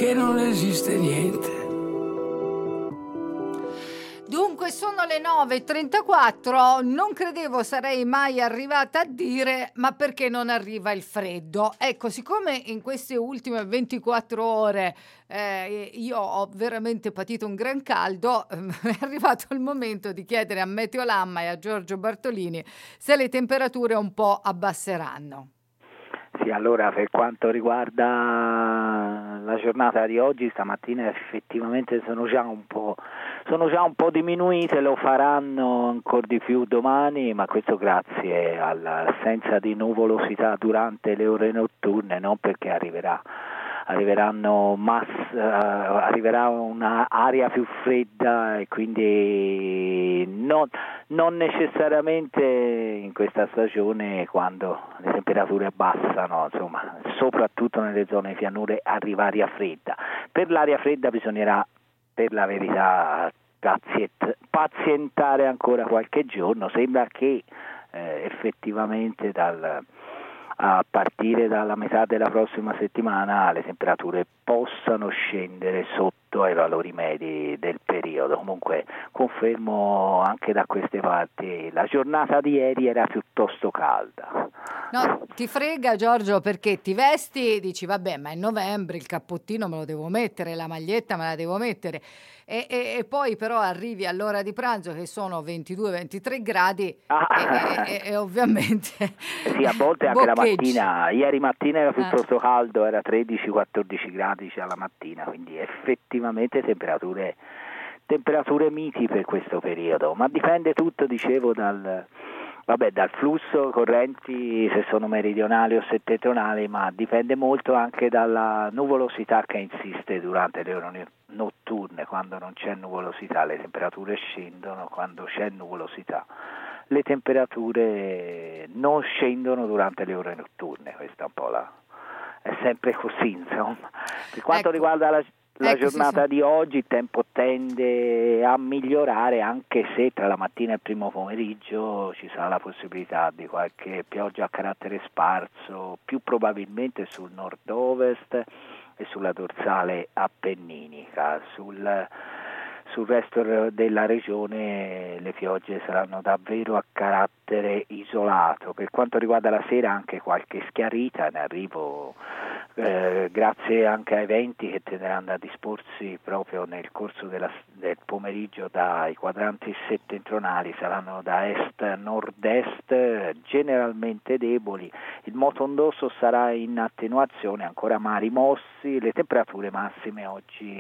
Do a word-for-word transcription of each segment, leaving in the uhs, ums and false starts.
che non esiste niente. Dunque sono le nove e trentaquattro, non credevo sarei mai arrivata a dire ma perché non arriva il freddo. Ecco, siccome in queste ultime ventiquattro ore eh, io ho veramente patito un gran caldo, eh, è arrivato il momento di chiedere a Meteolamma e a Giorgio Bartolini se le temperature un po' abbasseranno. Sì, allora per quanto riguarda la giornata di oggi, stamattina effettivamente sono già un po', sono già un po' diminuite, lo faranno ancora di più domani, ma questo grazie all'assenza di nuvolosità durante le ore notturne, non perché arriverà. Arriveranno mass, uh, arriverà un'aria più fredda e quindi non, non necessariamente in questa stagione quando le temperature abbassano, insomma, soprattutto nelle zone di pianure arriva aria fredda. Per l'aria fredda bisognerà, per la verità, paziet- pazientare ancora qualche giorno. Sembra che eh, effettivamente dal a partire dalla metà della prossima settimana le temperature possano scendere sotto ai valori medi del periodo. Comunque confermo anche da queste parti, la giornata di ieri era piuttosto calda. No, ti frega Giorgio perché ti vesti, dici vabbè ma è novembre, il cappottino me lo devo mettere, la maglietta me la devo mettere e, e, e poi però arrivi all'ora di pranzo che sono ventidue ventitré gradi ah. e, e, e ovviamente sì, a volte anche la mattina, ieri mattina era piuttosto ah. caldo, era tredici quattordici gradi già la mattina, quindi effettivamente temperature temperature miti per questo periodo, ma dipende tutto, dicevo, dal Vabbè, dal flusso, correnti se sono meridionali o settentrionali, ma dipende molto anche dalla nuvolosità che insiste durante le ore notturne. Quando non c'è nuvolosità le temperature scendono, quando c'è nuvolosità le temperature non scendono durante le ore notturne. Questa è un po' la... è sempre così, insomma. Per quanto ecco. riguarda la La ecco, giornata sì, sì. di oggi il tempo tende a migliorare, anche se tra la mattina e il primo pomeriggio ci sarà la possibilità di qualche pioggia a carattere sparso, più probabilmente sul nord-ovest e sulla dorsale appenninica. Sul, sul resto della regione le piogge saranno davvero a carattere isolato. Per quanto riguarda la sera anche qualche schiarita in arrivo, Eh, grazie anche ai venti che tenderanno a disporsi proprio nel corso della, del pomeriggio dai quadranti settentrionali, saranno da est a nord-est, generalmente deboli. Il moto ondoso sarà in attenuazione, ancora mari mossi, le temperature massime oggi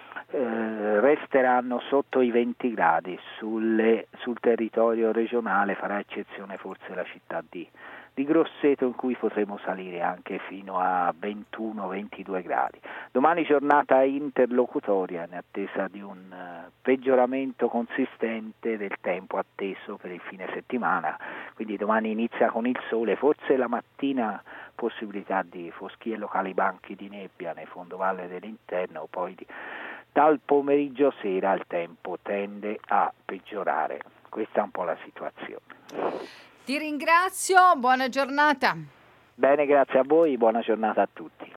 eh, resteranno sotto i venti gradi, sulle, sul territorio regionale farà eccezione forse la città di di Grosseto, in cui potremo salire anche fino a ventuno ventidue gradi. Domani giornata interlocutoria in attesa di un uh, peggioramento consistente del tempo atteso per il fine settimana, quindi domani inizia con il sole, forse la mattina possibilità di foschie locali, banchi di nebbia nel fondovalle dell'interno, poi di, dal pomeriggio sera il tempo tende a peggiorare. Questa è un po' la situazione. Ti ringrazio, buona giornata. Bene, grazie a voi, buona giornata a tutti.